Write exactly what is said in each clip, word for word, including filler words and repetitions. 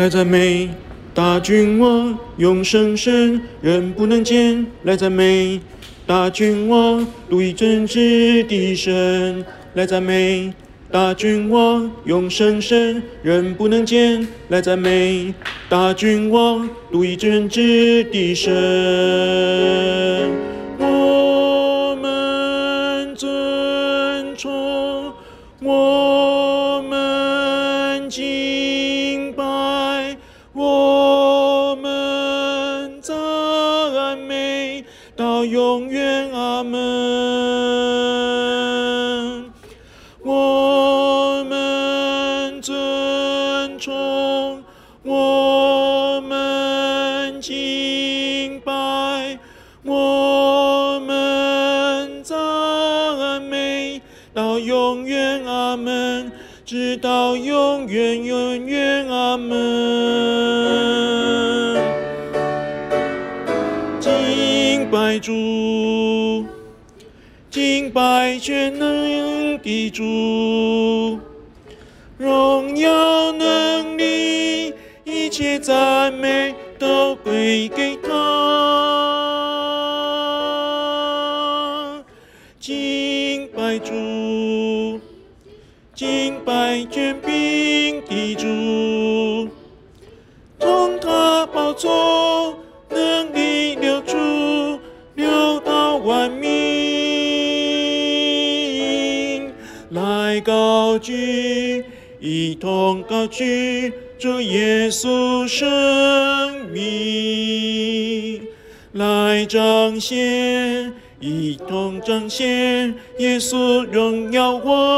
来赞美大君王，永生神，人不能见。来赞美大君王，独一真知的神。来赞美大君王，永生神，人不能见。来赞美大君王，独一真知的神。我们尊崇，我们敬拜，我们赞美到永远，阿们。我们尊崇，我们敬拜，我们赞美到永远，阿们。直到永远，永远，阿们。敬拜主，敬拜全能的主，荣耀能力，一切赞美都归给他。敬拜主，敬拜权柄的主，从他宝座能力流出，流到万民。来高举，一同高举主耶稣生命，来彰显，一同彰显耶稣荣耀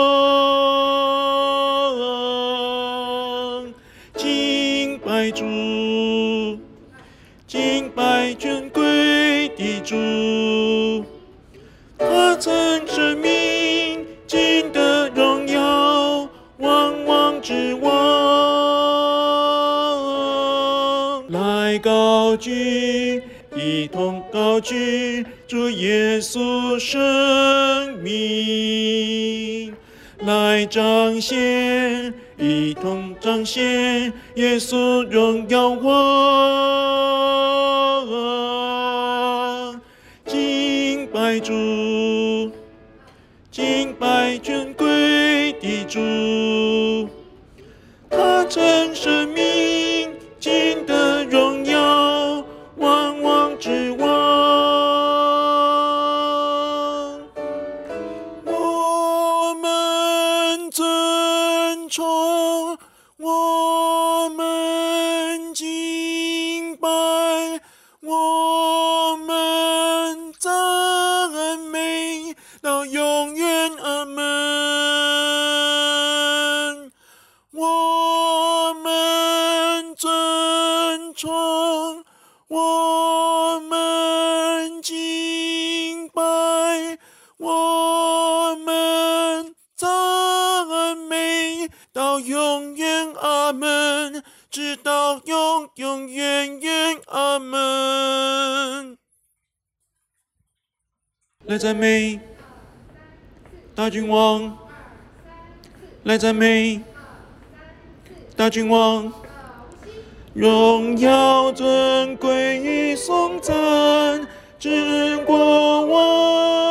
王。敬拜主，敬拜尊贵的主，他曾生命，尽得荣耀，万王之王。来高举，一同高举主耶稣生命，来彰显，一同彰显耶稣荣耀王。敬拜主，敬拜尊贵的主，他曾生命，尽得荣耀，万王之王。我们尊崇，我们敬拜，我们赞美到永远，阿们。我们尊崇，我们敬拜，我们赞美到永远，阿们。直到永永远远，阿们。来赞美大君王，来赞美大君王，荣耀尊贵与颂赞，至国王。